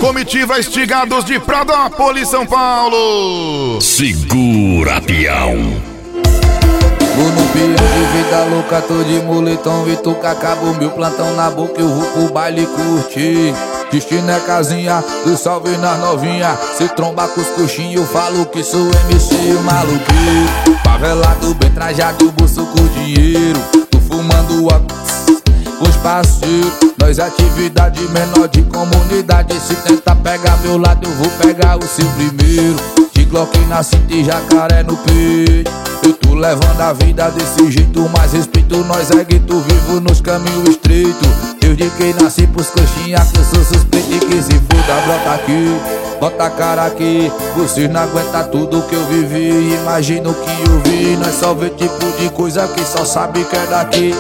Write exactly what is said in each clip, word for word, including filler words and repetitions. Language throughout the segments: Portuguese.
Comitiva Estigados de Pradópolis, São Paulo. Segura, peão. Tô no pião de vida louca, tô de moletom e tu acabou meu plantão na boca, eu vou pro baile curtir. Destino é casinha, do salve nas novinha. Se tromba com os coxinhos, eu falo que sou M C maluqueiro. Favelado, bem trajado, bolso com dinheiro. Tô fumando a com os parceiros. Nós atividade menor de comunidade. Se tentar pegar meu lado, eu vou pegar o seu primeiro. De Glock na cinta e jacaré no peito. Eu tô levando a vida desse jeito, mas respeito nós é gueto vivo nos caminhos estreitos. Desde que nasci pros coxinhas que eu sou suspeito e que se foda, brota aqui, bota a cara aqui. Vocês não aguentam tudo que eu vivi, imagina o que eu vi. Nós só vê tipo de coisa que só sabe que é daqui.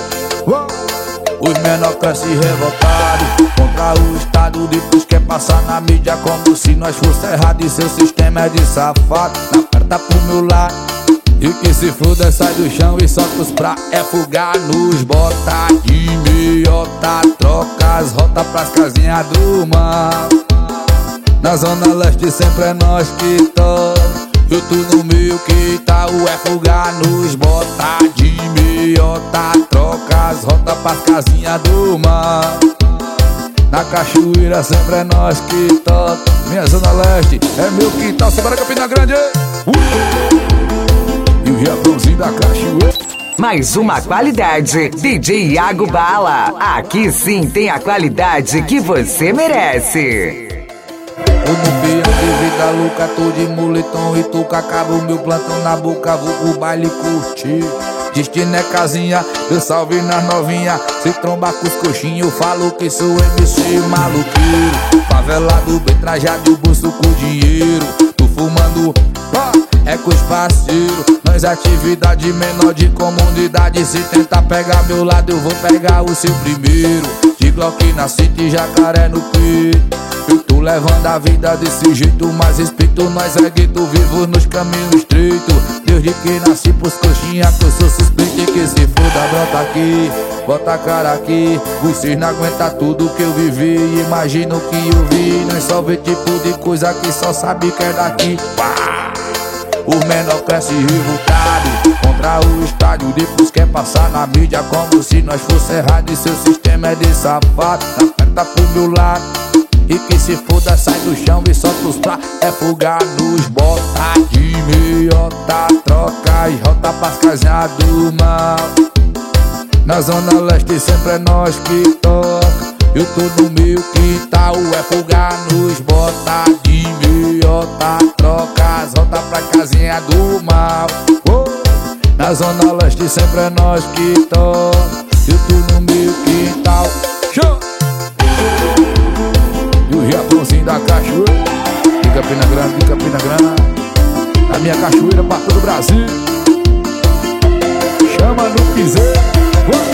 Os menor crescem revoltados contra o Estado, depois quer passar na mídia como se nós fosse errado. E seu sistema é de safado, na perna pro meu lado. E que se foda, sai do chão e solta os pra é fugar nos bota de meiota, troca as rotas pras casinhas do mal. Na zona leste sempre é nós que toca. Eu tô no meio que tá o é fugar nos bota de meiota, troca as rotas pras casinhas do mal. Na cachoeira sempre é nós que toca. Minha zona leste é meu quintal, Semana Campina Grande. uh! E o Japãozinho da cachoeira. Mais uma qualidade, D J Iago Bala. Aqui sim tem a qualidade que você merece. Eu no pião de vida louca, tô de moletom e tu acaba o meu plantão na boca, vou pro baile curtir. Destino é casinha, eu salve nas novinha. Se tromba com os coxinhos, eu falo que sou M C maluqueiro. Favelado, bem trajado, bolso com dinheiro. Tô fumando, pá, é com os parceiros. Nós atividade menor de comunidade. Se tentar pegar meu lado, eu vou pegar o seu primeiro. De Glock na cinta e jacaré no peito. Eu tô levando a vida desse jeito, mas respeito nós é gueto vivo nos caminhos estreitos. Desde que nasci pros coxinhas que eu sou suspeito e que se foda, brota aqui, bota a cara aqui. Vocês não aguentam tudo que eu vivi, imagina o que eu vi. Nós só vê tipo de coisa que só sabe que é daqui. Pá! O menor cresce revoltado contra o estádio, depois quer passar na mídia como se nós fosse errado. E seu sistema é de safado, na perna pro meu lado. E que se foda, sai do chão e solta os pra é fugar nos bota de meiota, troca e rota pras casinhas do mal. Na zona leste sempre é nós que toca. Eu tô no meio que tá o é fugar nos bota de meiota, troca as rotas pra casinha do mal. oh. Na zona leste sempre é nós que toca. Eu tô no meio que tá o show. E o Japãozinho da cachoeira de Campina Grande, de Campina Grande. A minha cachoeira pra todo o Brasil. Chama no piseiro.